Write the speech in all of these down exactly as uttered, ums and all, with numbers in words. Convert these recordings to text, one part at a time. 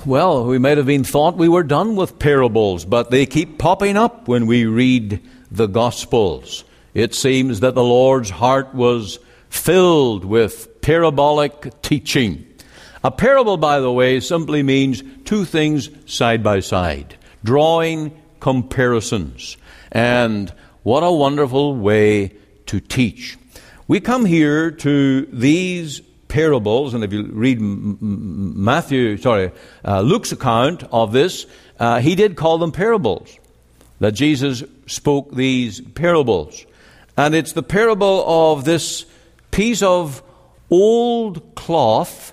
Well, we might have been thought we were done with parables, but they keep popping up when we read the Gospels. It seems that the Lord's heart was filled with parabolic teaching. A parable, by the way, simply means two things side by side, drawing comparisons. And what a wonderful way to teach. We come here to these parables, and if you read Matthew, sorry, uh, Luke's account of this, uh, he did call them parables, that Jesus spoke these parables. And it's the parable of this piece of old cloth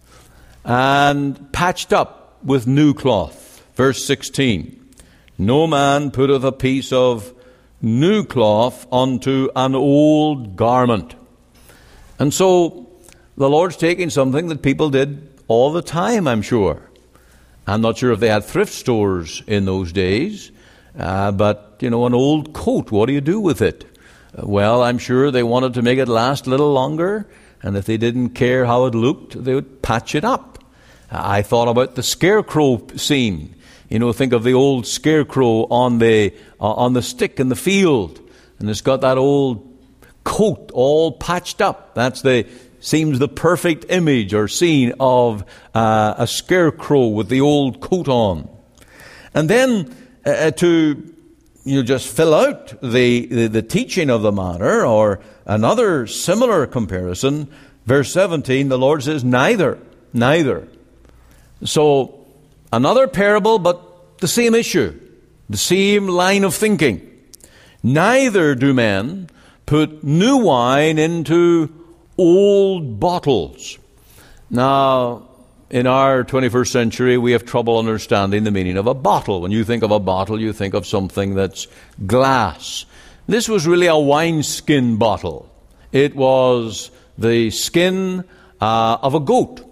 and patched up with new cloth. Verse sixteen, no man putteth a piece of new cloth unto an old garment. And so the Lord's taking something that people did all the time, I'm sure. I'm not sure if they had thrift stores in those days, uh, but, you know, an old coat, what do you do with it? Uh, well, I'm sure they wanted to make it last a little longer, and if they didn't care how it looked, they would patch it up. Uh, I thought about the scarecrow scene. You know, think of the old scarecrow on the uh, on the stick in the field, and it's got that old coat all patched up. That's the seems the perfect image or scene of uh, a scarecrow with the old coat on. And then uh, to you know, just fill out the, the the teaching of the matter, or another similar comparison, verse seventeen, the Lord says, neither, neither. So another parable, but the same issue, the same line of thinking. Neither do men put new wine into old bottles. Now, in our twenty-first century, we have trouble understanding the meaning of a bottle. When you think of a bottle, you think of something that's glass. This was really a wineskin bottle. It was the skin uh, of a goat.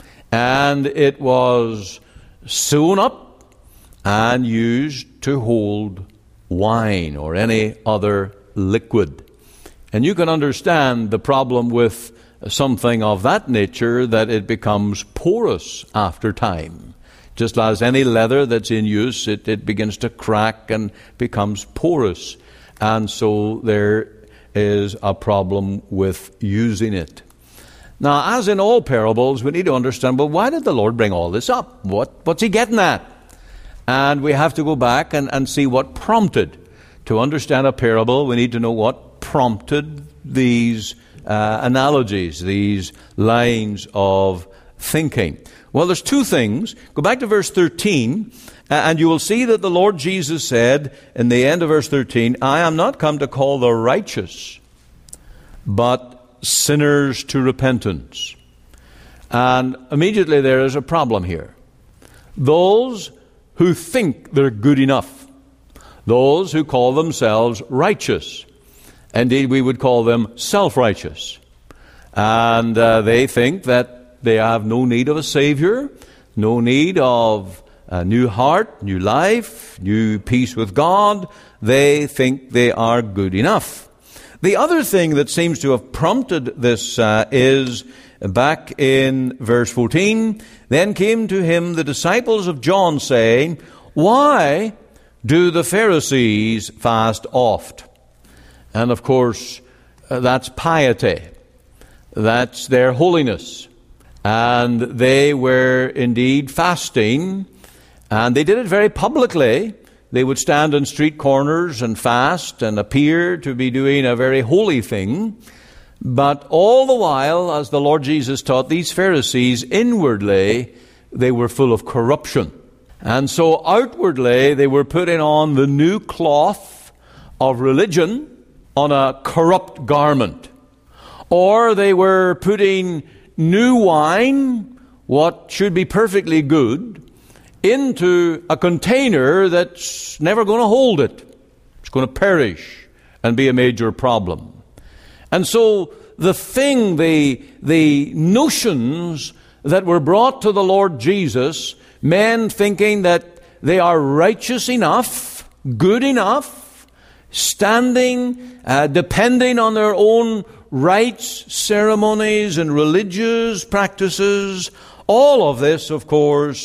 And it was sewn up and used to hold wine or any other liquid. And you can understand the problem with something of that nature, that it becomes porous after time. Just as any leather that's in use, it, it begins to crack and becomes porous. And so there is a problem with using it. Now, as in all parables, we need to understand, well, why did the Lord bring all this up? What, what's he getting at? And we have to go back and, and see what prompted. To understand a parable, we need to know what prompted these uh, analogies, these lines of thinking. Well, there's two things. Go back to verse thirteen, and you will see that the Lord Jesus said in the end of verse thirteen, I am not come to call the righteous, but sinners to repentance. And immediately there is a problem here. Those who think they're good enough, those who call themselves righteous, indeed we would call them self-righteous, and uh, they think that they have no need of a Savior, no need of a new heart, new life, new peace with God. They think they are good enough. The other thing that seems to have prompted this uh, is back in verse fourteen, then came to him the disciples of John, saying, why do the Pharisees fast oft? And of course, uh, that's piety. That's their holiness. And they were indeed fasting, and they did it very publicly. They would stand on street corners and fast and appear to be doing a very holy thing. But all the while, as the Lord Jesus taught, these Pharisees, inwardly, they were full of corruption. And so outwardly, they were putting on the new cloth of religion on a corrupt garment. Or they were putting new wine, what should be perfectly good, into a container that's never going to hold it. It's going to perish and be a major problem. And so the thing, the, the notions that were brought to the Lord Jesus, men thinking that they are righteous enough, good enough, standing, uh, depending on their own rites, ceremonies, and religious practices, all of this, of course,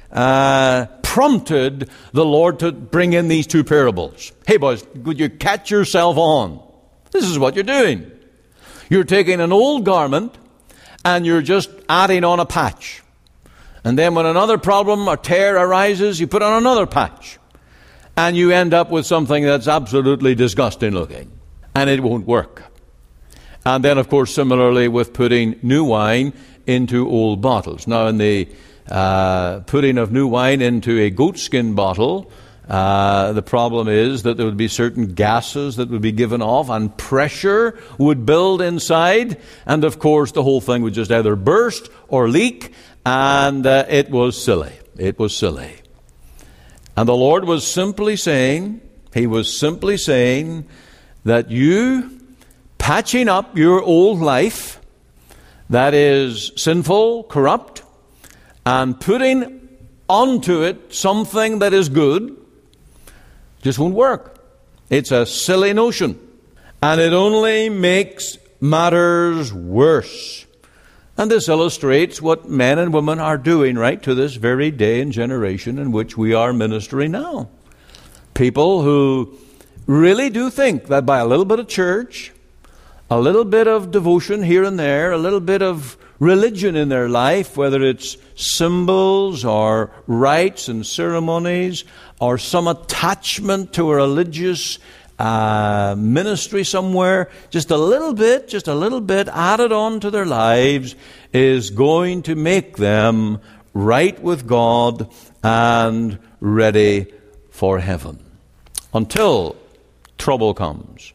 uh, prompted the Lord to bring in these two parables. Hey boys, could you catch yourself on? This is what you're doing. You're taking an old garment and you're just adding on a patch. And then when another problem or tear arises, you put on another patch. And you end up with something that's absolutely disgusting looking. And it won't work. And then, of course, similarly with putting new wine into old bottles. Now, in the uh, putting of new wine into a goatskin bottle, uh, the problem is that there would be certain gases that would be given off, and pressure would build inside. And, of course, the whole thing would just either burst or leak. And uh, it was silly. It was silly. And the Lord was simply saying, He was simply saying that you patching up your old life that is sinful, corrupt, and putting onto it something that is good just won't work. It's a silly notion. And it only makes matters worse. And this illustrates what men and women are doing right to this very day and generation in which we are ministering now. People who really do think that by a little bit of church, a little bit of devotion here and there, a little bit of religion in their life, whether it's symbols or rites and ceremonies or some attachment to a religious uh, ministry somewhere, just a little bit, just a little bit added on to their lives is going to make them right with God and ready for heaven. Until trouble comes.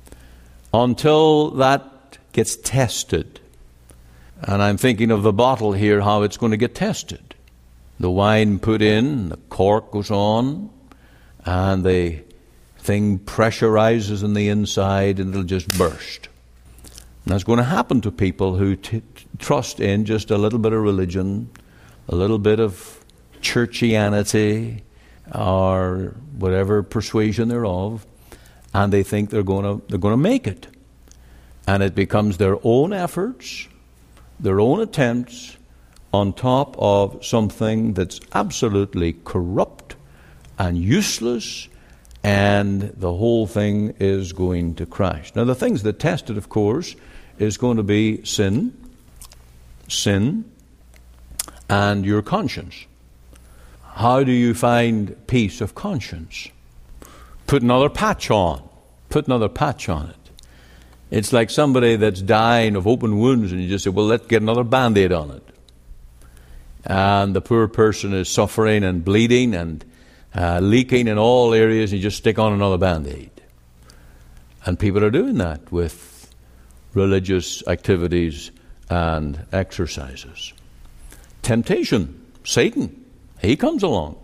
Until that gets tested. And I'm thinking of the bottle here, how it's going to get tested. The wine put in, the cork goes on, and the thing pressurizes in the inside and it'll just burst. And that's going to happen to people who t- trust in just a little bit of religion, a little bit of churchianity, or whatever persuasion they're of, and they think they're going to they're going to make it. And it becomes their own efforts, their own attempts, on top of something that's absolutely corrupt and useless, and the whole thing is going to crash. Now, the things that test it, of course, is going to be sin, sin, and your conscience. How do you find peace of conscience? Put another patch on. Put another patch on it. It's like somebody that's dying of open wounds, and you just say, well, let's get another Band-Aid on it. And the poor person is suffering and bleeding and uh, leaking in all areas, and you just stick on another Band-Aid. And people are doing that with religious activities and exercises. Temptation, Satan, he comes along.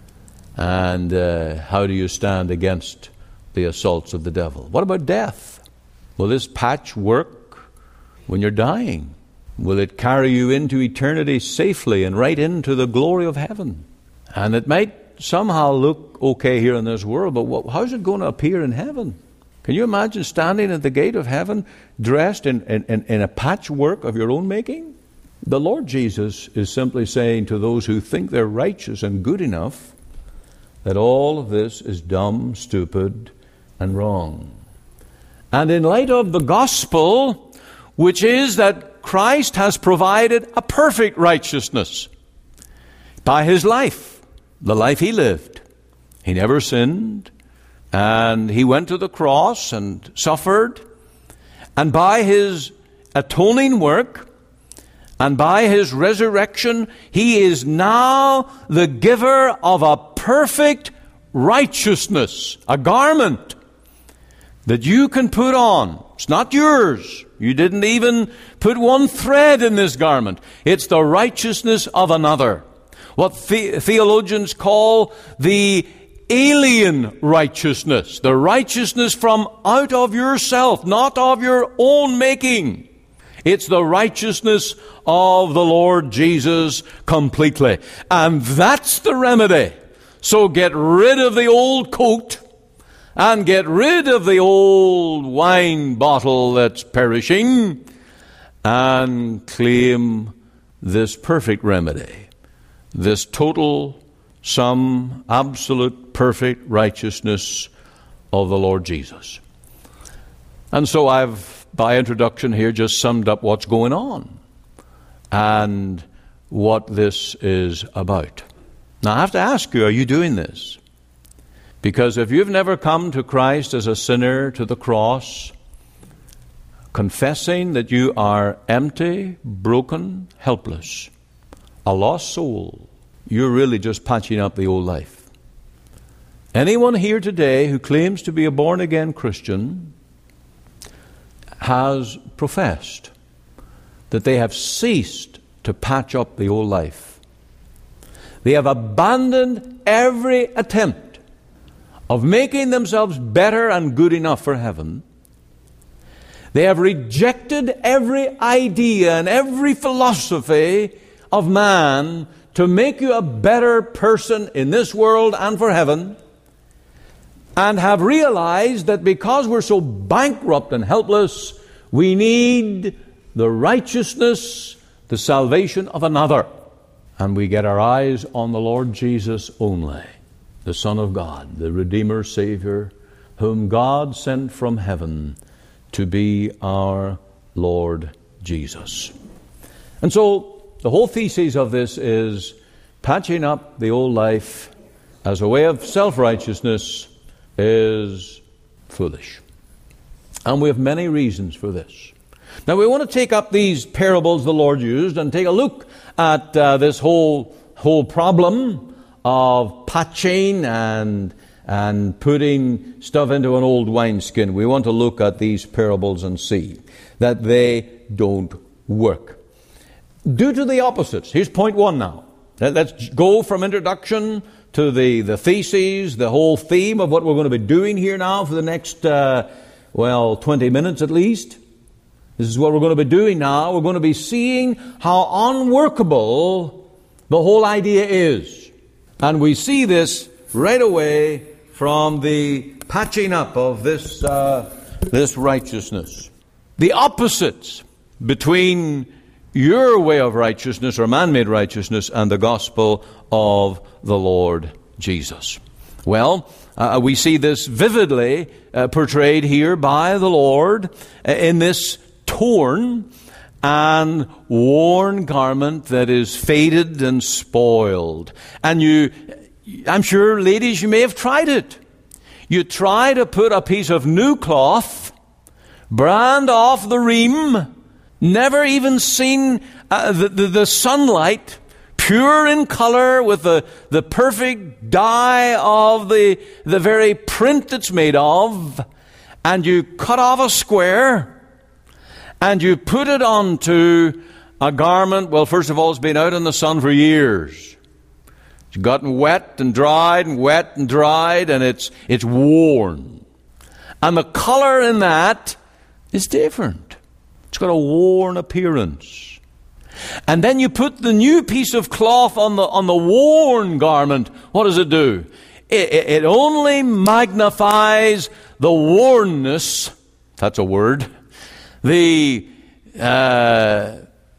And uh, how do you stand against the assaults of the devil? What about death? Will this patch work when you're dying? Will it carry you into eternity safely and right into the glory of heaven? And it might somehow look okay here in this world, but what, how's it going to appear in heaven? Can you imagine standing at the gate of heaven dressed in, in, in a patchwork of your own making? The Lord Jesus is simply saying to those who think they're righteous and good enough that all of this is dumb, stupid, and wrong. And in light of the gospel, which is that Christ has provided a perfect righteousness by His life, the life He lived. He never sinned, and He went to the cross and suffered, and by His atoning work, and by His resurrection, He is now the giver of a perfect righteousness, a garment that you can put on. It's not yours. You didn't even put one thread in this garment. It's the righteousness of another. What the- theologians call the alien righteousness. The righteousness from out of yourself, not of your own making. It's the righteousness of the Lord Jesus completely. And that's the remedy. So get rid of the old coat and get rid of the old wine bottle that's perishing and claim this perfect remedy this total, some absolute, perfect righteousness of the Lord Jesus. And so I've, by introduction here, just summed up what's going on and what this is about. Now I have to ask you, are you doing this? Because if you've never come to Christ as a sinner to the cross, confessing that you are empty, broken, helpless, a lost soul, you're really just patching up the old life. Anyone here today who claims to be a born-again Christian has professed that they have ceased to patch up the old life. They have abandoned every attempt of making themselves better and good enough for heaven. They have rejected every idea and every philosophy of man to make you a better person in this world and for heaven, and have realized that because we're so bankrupt and helpless, we need the righteousness, the salvation of another. And we get our eyes on the Lord Jesus only, the Son of God, the Redeemer, Savior, whom God sent from heaven to be our Lord Jesus. And so the whole thesis of this is patching up the old life as a way of self-righteousness is foolish. And we have many reasons for this. Now we want to take up these parables the Lord used and take a look at uh, this whole whole problem of patching and and putting stuff into an old wineskin. We want to look at these parables and see that they don't work. Due to the opposites. Here's point one now. Let's go from introduction to the, the theses, the whole theme of what we're going to be doing here now for the next, uh, well, twenty minutes at least. This is what we're going to be doing now. We're going to be seeing how unworkable the whole idea is. And we see this right away from the patching up of this, uh, this righteousness. The opposites between your way of righteousness or man-made righteousness and the gospel of the Lord Jesus. Well, uh, we see this vividly uh, portrayed here by the Lord uh, in this torn and worn garment that is faded and spoiled. And you, I'm sure, ladies, you may have tried it. You try to put a piece of new cloth, brand off the ream, never even seen uh, the, the, the sunlight, pure in color with the, the perfect dye of the, the very print it's made of, and you cut off a square and you put it onto a garment. Well, first of all, it's been out in the sun for years. It's gotten wet and dried and wet and dried, and it's it's worn. And the color in that is different. It's got a worn appearance. And then you put the new piece of cloth on the on the worn garment. What does it do? It, it, it only magnifies the wornness. That's a word. The uh,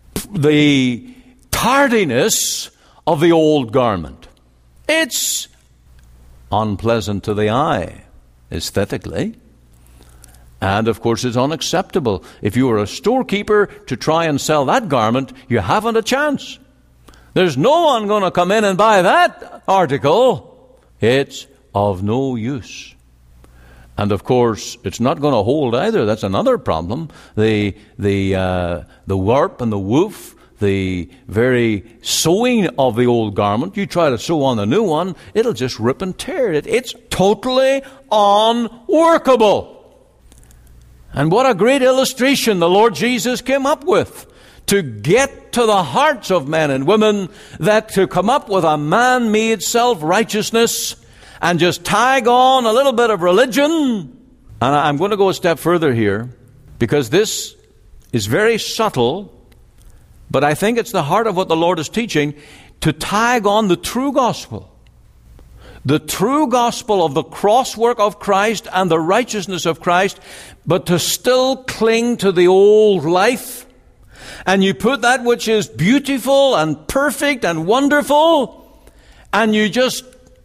the tardiness of the old garment. It's unpleasant to the eye, aesthetically. And, of course, it's unacceptable. If you were a storekeeper to try and sell that garment, you haven't a chance. There's no one going to come in and buy that article. It's of no use. And, of course, it's not going to hold either. That's another problem. The, the, uh, the warp and the woof, the very sewing of the old garment, you try to sew on the new one, it'll just rip and tear it. It's totally unworkable. And what a great illustration the Lord Jesus came up with to get to the hearts of men and women, that to come up with a man-made self-righteousness and just tag on a little bit of religion. And I'm going to go a step further here, because this is very subtle, but I think it's the heart of what the Lord is teaching, to tag on the true gospel. The true gospel of the cross work of Christ and the righteousness of Christ, but to still cling to the old life And you put that which is beautiful and perfect and wonderful, and you just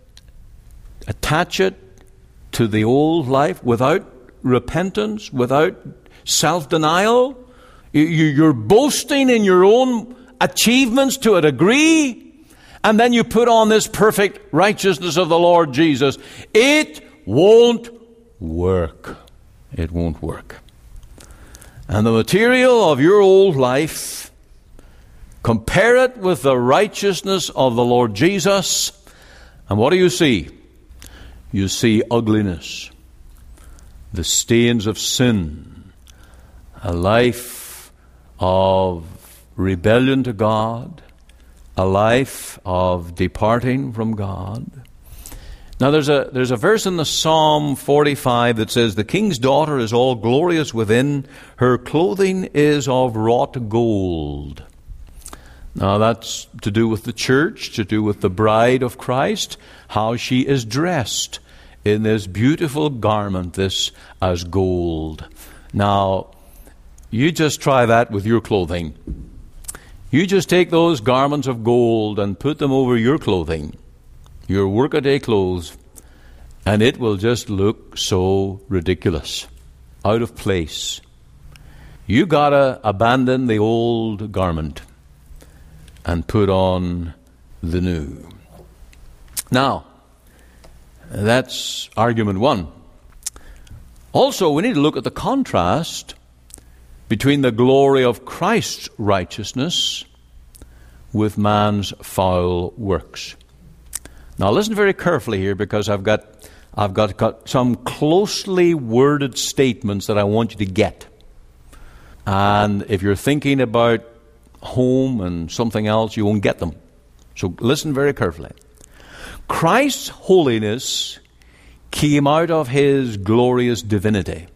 attach it to the old life without repentance, without self-denial. You're boasting in your own achievements to a degree, and then you put on this perfect righteousness of the Lord Jesus. It won't work. It won't work. And the material of your old life, compare it with the righteousness of the Lord Jesus, and what do you see? You see ugliness, the stains of sin, a life of rebellion to God, a life of departing from God. Now there's a there's a verse in the Psalm forty-five that says, "The king's daughter is all glorious within, her clothing is of wrought gold." Now that's to do with the church, to do with the bride of Christ, how she is dressed in this beautiful garment, this as gold. Now, you just try that with your clothing. You just take those garments of gold and put them over your clothing, your workaday clothes, and it will just look so ridiculous, out of place. You gotta abandon the old garment and put on the new. Now, that's argument one. Also, we need to look at the contrast between the glory of Christ's righteousness with man's foul works. Now listen very carefully here, because I've got I've got, got some closely worded statements that I want you to get. And if you're thinking about home and something else, you won't get them. So listen very carefully. Christ's holiness came out of his glorious divinity.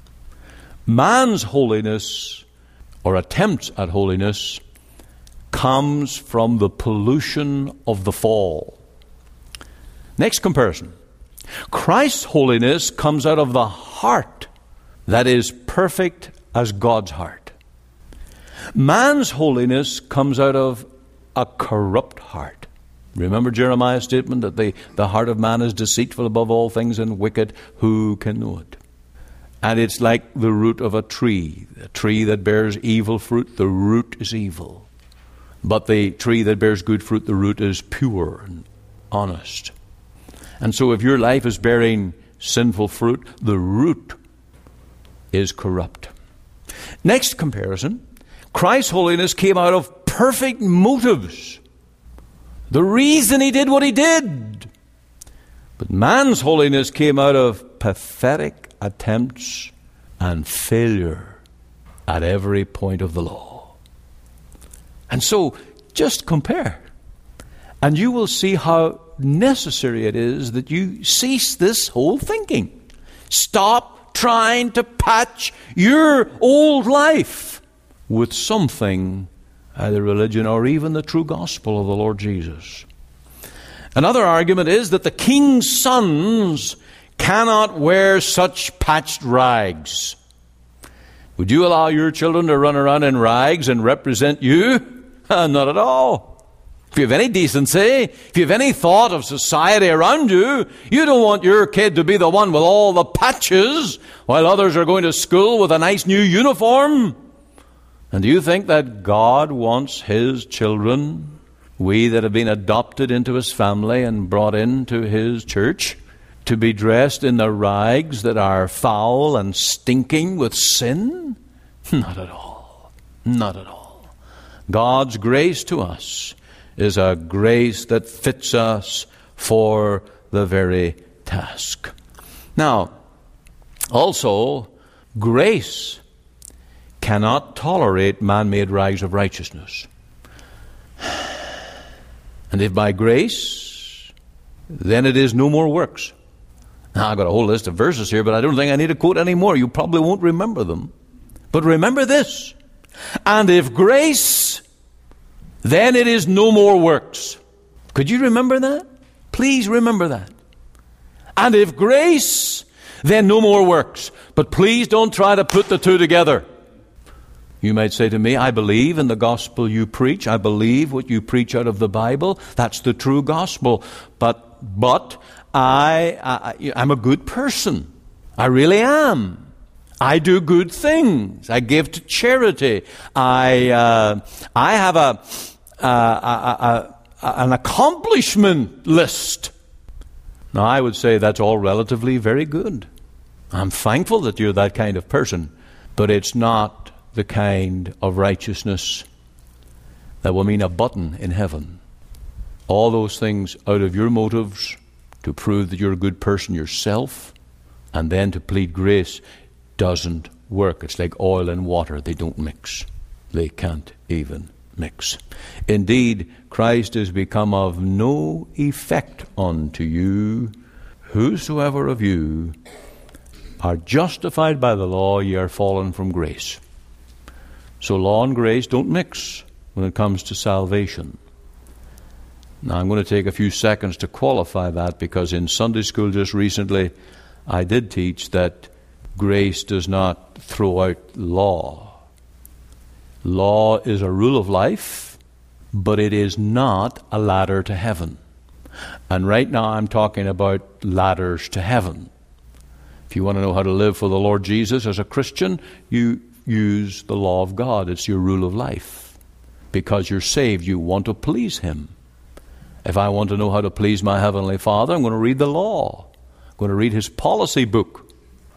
Man's holiness, or attempts at holiness, comes from the pollution of the fall. Next comparison. Christ's holiness comes out of the heart that is perfect as God's heart. Man's holiness comes out of a corrupt heart. Remember Jeremiah's statement that the, the heart of man is deceitful above all things and wicked. Who can know it? And it's like the root of a tree. A tree that bears evil fruit, the root is evil. But the tree that bears good fruit, the root is pure and honest. And so if your life is bearing sinful fruit, the root is corrupt. Next comparison. Christ's holiness came out of perfect motives. The reason he did what he did. But man's holiness came out of pathetic attempts and failure at every point of the law. And so, just compare. And you will see how necessary it is that you cease this whole thinking. Stop trying to patch your old life with something, either religion or even the true gospel of the Lord Jesus. Another argument is that the king's sons cannot wear such patched rags. Would you allow your children to run around in rags and represent you? Not at all. If you have any decency, if you have any thought of society around you, you don't want your kid to be the one with all the patches while others are going to school with a nice new uniform. And do you think that God wants his children, we that have been adopted into his family and brought into his church, to be dressed in the rags that are foul and stinking with sin? Not at all. Not at all. God's grace to us is a grace that fits us for the very task. Now, also, grace cannot tolerate man-made rags of righteousness. And if by grace, then it is no more works. Now, I've got a whole list of verses here, but I don't think I need to quote any more. You probably won't remember them. But remember this. And if grace, then it is no more works. Could you remember that? Please remember that. And if grace, then no more works. But please don't try to put the two together. You might say to me, I believe in the gospel you preach. I believe what you preach out of the Bible. That's the true gospel. But, but I, I, I'm a good person. I really am. I do good things. I give to charity. I, uh, I have a, a, a, a, an accomplishment list. Now, I would say that's all relatively very good. I'm thankful that you're that kind of person, but it's not the kind of righteousness that will mean a button in heaven. All those things out of your motives to prove that you're a good person yourself and then to plead grace doesn't work. It's like oil and water. They don't mix. They can't even mix. Indeed, Christ is become of no effect unto you. Whosoever of you are justified by the law, ye are fallen from grace. So law and grace don't mix when it comes to salvation. Now I'm going to take a few seconds to qualify that, because in Sunday school just recently I did teach that grace does not throw out law. Law is a rule of life, but it is not a ladder to heaven. And right now I'm talking about ladders to heaven. If you want to know how to live for the Lord Jesus as a Christian, you use the law of God. It's your rule of life. Because you're saved, you want to please Him. If I want to know how to please my Heavenly Father, I'm going to read the law. I'm going to read His policy book.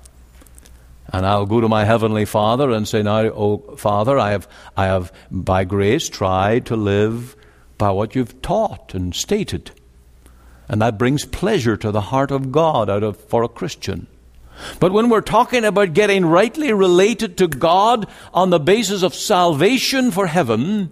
And I'll go to my Heavenly Father and say, now, oh Father, I have, I have by grace tried to live by what you've taught and stated. And that brings pleasure to the heart of God out of for a Christian. But when we're talking about getting rightly related to God on the basis of salvation for heaven,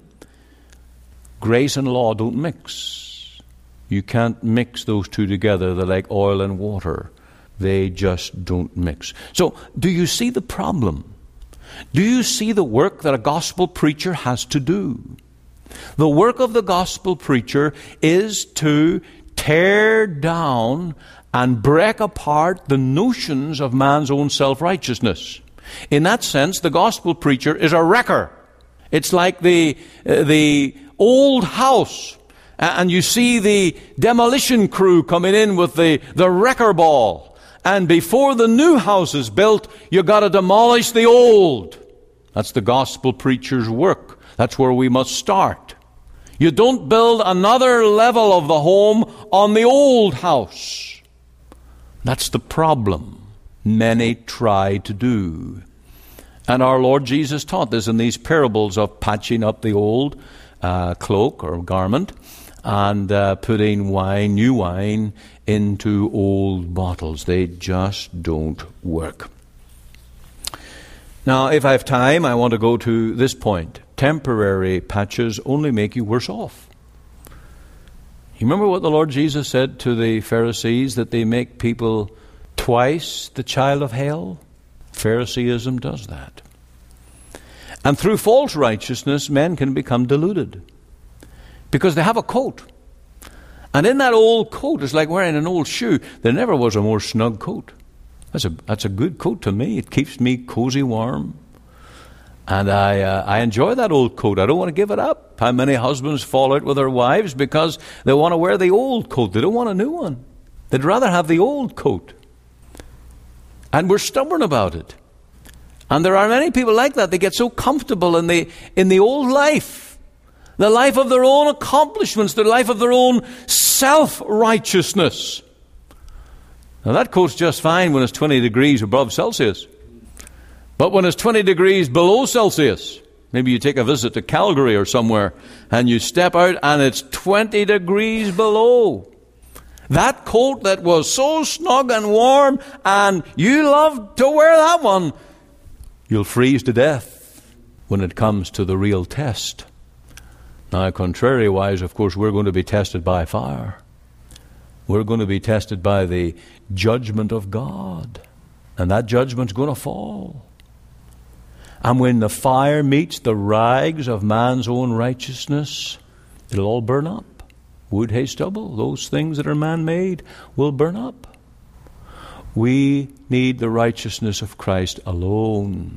grace and law don't mix. You can't mix those two together. They're like oil and water. They just don't mix. So, do you see the problem? Do you see the work that a gospel preacher has to do? The work of the gospel preacher is to tear down and break apart the notions of man's own self-righteousness. In that sense, the gospel preacher is a wrecker. It's like the, uh, the old house, and you see the demolition crew coming in with the, the wrecker ball. And before the new house is built, you've got to demolish the old. That's the gospel preacher's work. That's where we must start. You don't build another level of the home on the old house. That's the problem many try to do. And our Lord Jesus taught this in these parables of patching up the old uh, cloak or garment and uh, putting wine, new wine, into old bottles. They just don't work. Now, if I have time, I want to go to this point. Temporary patches only make you worse off. You remember what the Lord Jesus said to the Pharisees, that they make people twice the child of hell? Phariseeism does that. And through false righteousness, men can become deluded because they have a coat. And in that old coat, it's like wearing an old shoe. There never was a more snug coat. That's a, that's a good coat to me. It keeps me cozy warm. And I uh, I enjoy that old coat. I don't want to give it up. How many husbands fall out with their wives because they want to wear the old coat? They don't want a new one. They'd rather have the old coat. And we're stubborn about it. And there are many people like that. They get so comfortable in the in the old life. The life of their own accomplishments. The life of their own self-righteousness. Now that coat's just fine when it's twenty degrees above Celsius. But when it's twenty degrees below Celsius, maybe you take a visit to Calgary or somewhere, and you step out and it's twenty degrees below. That coat that was so snug and warm, and you loved to wear that one, you'll freeze to death when it comes to the real test. Now, contrariwise, of course, we're going to be tested by fire. We're going to be tested by the judgment of God. And that judgment's going to fall. And when the fire meets the rags of man's own righteousness, it'll all burn up. Wood, hay, stubble, those things that are man-made will burn up. We need the righteousness of Christ alone.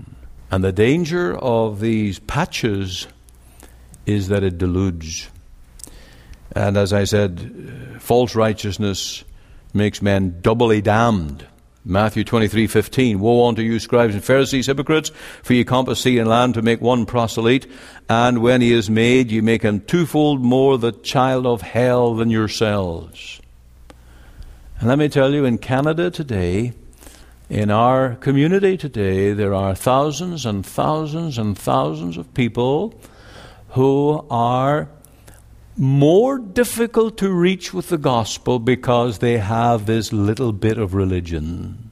And the danger of these patches is that it deludes. And as I said, false righteousness makes men doubly damned. Matthew twenty-three fifteen, woe unto you, scribes and Pharisees, hypocrites, for ye compass sea and land to make one proselyte, and when he is made, ye make him twofold more the child of hell than yourselves. And let me tell you, in Canada today, in our community today, there are thousands and thousands and thousands of people who are more difficult to reach with the gospel because they have this little bit of religion.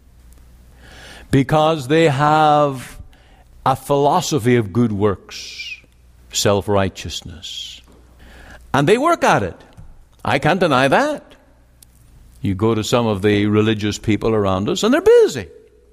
Because they have a philosophy of good works, self-righteousness. And they work at it. I can't deny that. You go to some of the religious people around us and they're busy.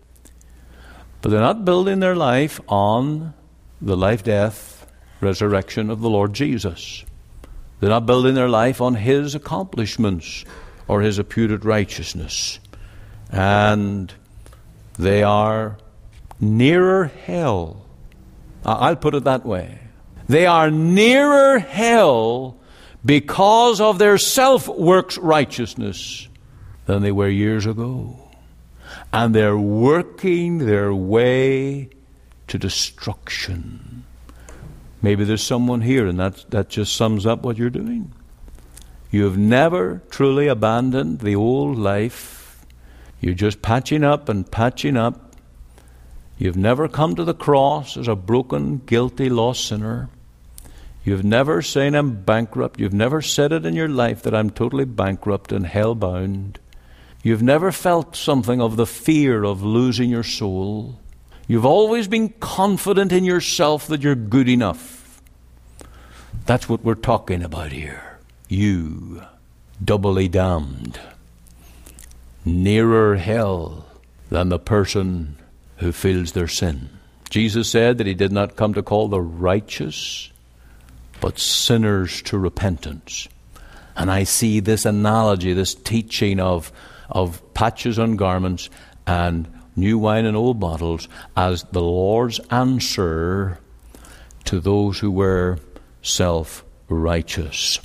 But they're not building their life on the life, death, resurrection of the Lord Jesus. They're not building their life on His accomplishments or His imputed righteousness. And they are nearer hell. I'll put it that way. They are nearer hell because of their self-works righteousness than they were years ago. And they're working their way to destruction. Maybe there's someone here, and that, that just sums up what you're doing. You have never truly abandoned the old life. You're just patching up and patching up. You've never come to the cross as a broken, guilty, lost sinner. You've never said, I'm bankrupt. You've never said it in your life that I'm totally bankrupt and hell-bound. You've never felt something of the fear of losing your soul. You've always been confident in yourself that you're good enough. That's what we're talking about here. You, doubly damned, nearer hell than the person who feels their sin. Jesus said that He did not come to call the righteous, but sinners to repentance. And I see this analogy, this teaching of, of patches on garments and new wine in old bottles as the Lord's answer to those who were self-righteous.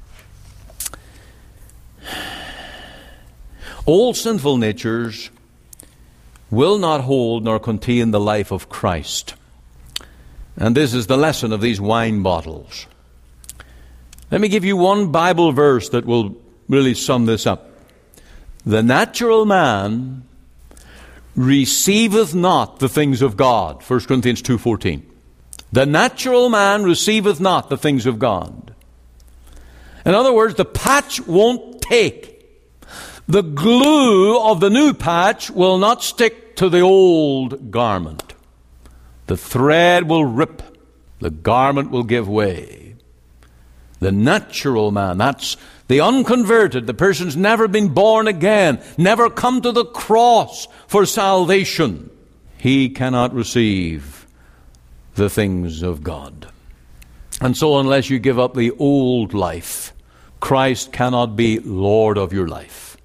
Old sinful natures will not hold nor contain the life of Christ. And this is the lesson of these wine bottles. Let me give you one Bible verse that will really sum this up. The natural man receiveth not the things of God. First Corinthians two fourteen. The natural man receiveth not the things of God. In other words, the patch won't take. The glue of the new patch will not stick to the old garment. The thread will rip. The garment will give way. The natural man, that's the unconverted, the person's never been born again, never come to the cross for salvation. He cannot receive the things of God. And so unless you give up the old life, Christ cannot be Lord of your life.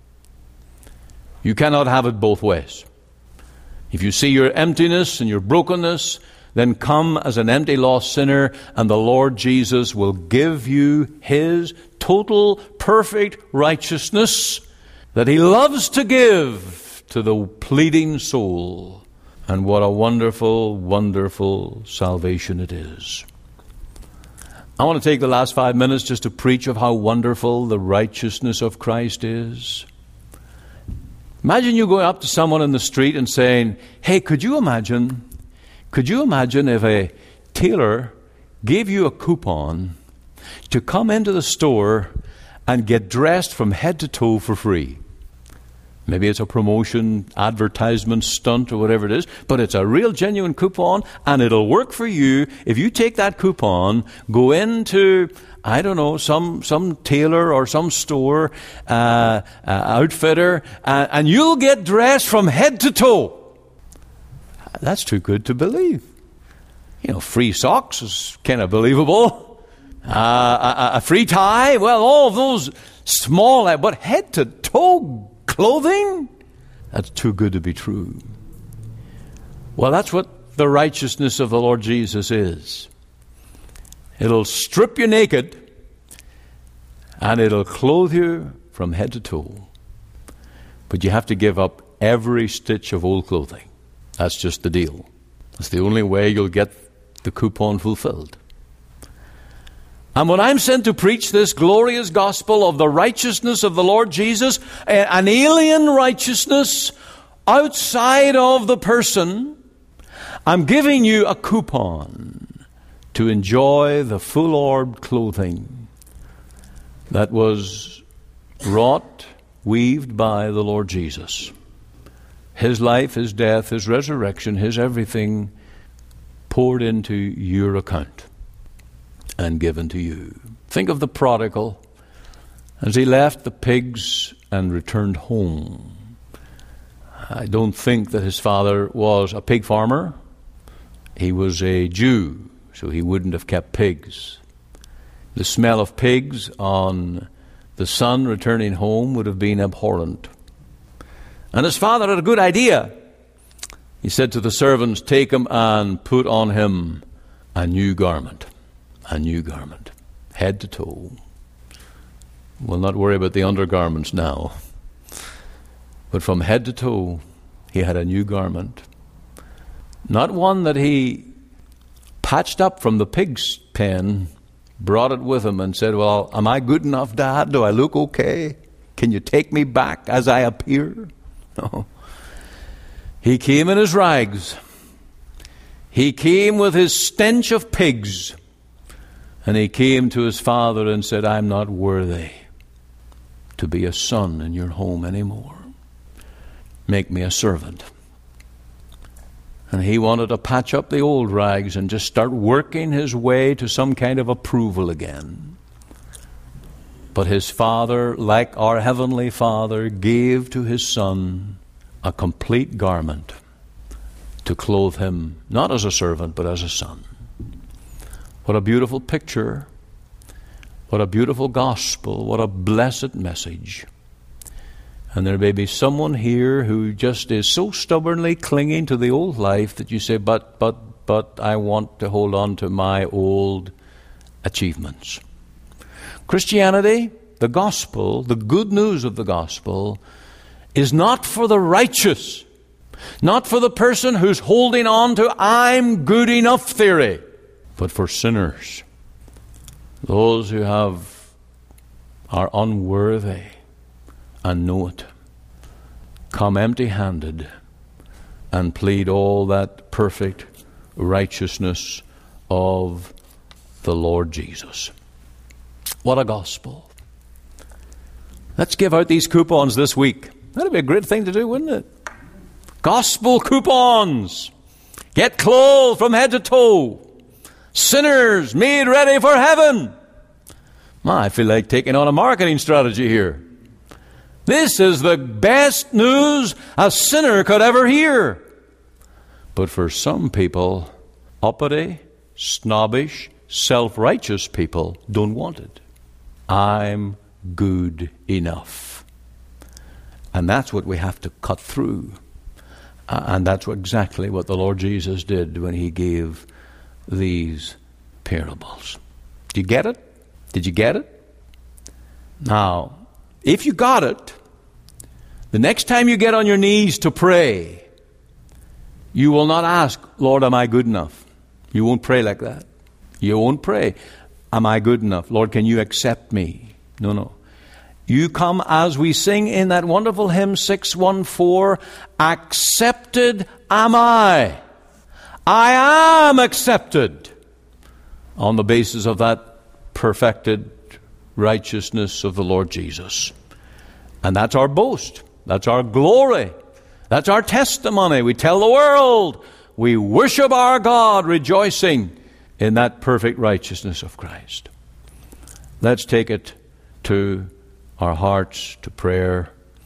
You cannot have it both ways. If you see your emptiness and your brokenness, then come as an empty, lost sinner, and the Lord Jesus will give you His total, perfect righteousness that He loves to give to the pleading soul. And what a wonderful, wonderful salvation it is. I want to take the last five minutes just to preach of how wonderful the righteousness of Christ is. Imagine you going up to someone in the street and saying, hey, could you imagine... Could you imagine if a tailor gave you a coupon to come into the store and get dressed from head to toe for free? Maybe it's a promotion, advertisement, stunt, or whatever it is, but it's a real genuine coupon, and it'll work for you if you take that coupon, go into, I don't know, some some tailor or some store, uh, uh, outfitter, uh, and you'll get dressed from head to toe. That's too good to believe. You know, free socks is kind of believable. Uh, a, a free tie, well, all of those small, but head to toe clothing? That's too good to be true. Well, that's what the righteousness of the Lord Jesus is. It'll strip you naked, and it'll clothe you from head to toe. But you have to give up every stitch of old clothing. That's just the deal. That's the only way you'll get the coupon fulfilled. And when I'm sent to preach this glorious gospel of the righteousness of the Lord Jesus, an alien righteousness outside of the person, I'm giving you a coupon to enjoy the full-orbed clothing that was wrought, weaved by the Lord Jesus. His life, His death, His resurrection, His everything poured into your account and given to you. Think of the prodigal as he left the pigs and returned home. I don't think that his father was a pig farmer. He was a Jew, so he wouldn't have kept pigs. The smell of pigs on the son returning home would have been abhorrent. And his father had a good idea. He said to the servants, "Take him and put on him a new garment." A new garment, head to toe. We'll not worry about the undergarments now. But from head to toe, he had a new garment. Not one that he patched up from the pig's pen, brought it with him and said, "Well, am I good enough, Dad? Do I look okay? Can you take me back as I appear?" No. He came in his rags. He came with his stench of pigs. And he came to his father and said, "I'm not worthy to be a son in your home anymore. Make me a servant." And he wanted to patch up the old rags and just start working his way to some kind of approval again. But his father, like our heavenly Father, gave to his son a complete garment to clothe him, not as a servant, but as a son. What a beautiful picture. What a beautiful gospel. What a blessed message. And there may be someone here who just is so stubbornly clinging to the old life that you say, but, but, but I want to hold on to my old achievements. Christianity, the gospel, the good news of the gospel, is not for the righteous. Not for the person who's holding on to I'm good enough theory. But for sinners, those who have are unworthy and know it, come empty-handed and plead all that perfect righteousness of the Lord Jesus. What a gospel. Let's give out these coupons this week. That'd be a great thing to do, wouldn't it? Gospel coupons. Get clothed from head to toe. Sinners made ready for heaven. I feel like taking on a marketing strategy here. This is the best news a sinner could ever hear. But for some people, uppity, snobbish, self-righteous people don't want it. I'm good enough. And that's what we have to cut through. And that's exactly what the Lord Jesus did when He gave these parables. Do you get it? Did you get it? Now, if you got it, the next time you get on your knees to pray, you will not ask, "Lord, am I good enough?" You won't pray like that. You won't pray, "Am I good enough? Lord, can you accept me?" No, no. You come as we sing in that wonderful hymn six one four, "Accepted am I. I am accepted," on the basis of that perfected righteousness of the Lord Jesus. And that's our boast. That's our glory. That's our testimony. We tell the world we worship our God, rejoicing in that perfect righteousness of Christ. Let's take it to our hearts, to prayer,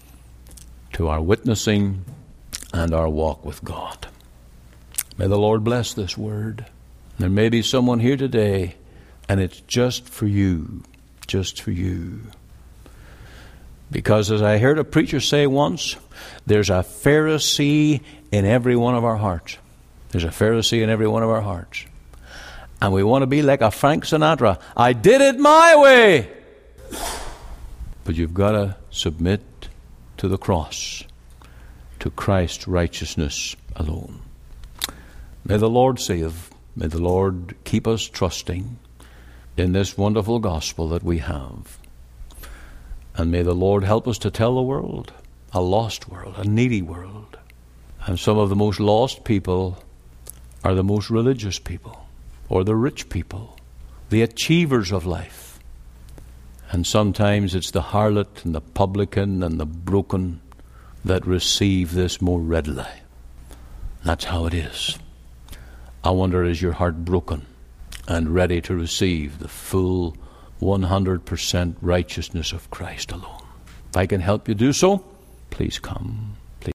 to our witnessing, and our walk with God. May the Lord bless this word. There may be someone here today, and it's just for you, just for you. Because as I heard a preacher say once, there's a Pharisee in every one of our hearts. There's a Pharisee in every one of our hearts. And we want to be like a Frank Sinatra. I did it my way. But you've got to submit to the cross, to Christ's righteousness alone. May the Lord save. May the Lord keep us trusting in this wonderful gospel that we have. And may the Lord help us to tell the world, a lost world, a needy world. And some of the most lost people are the most religious people, or the rich people, the achievers of life. And sometimes it's the harlot and the publican and the broken that receive this more readily. That's how it is. I wonder, is your heart broken and ready to receive the full one hundred percent righteousness of Christ alone? If I can help you do so, please come.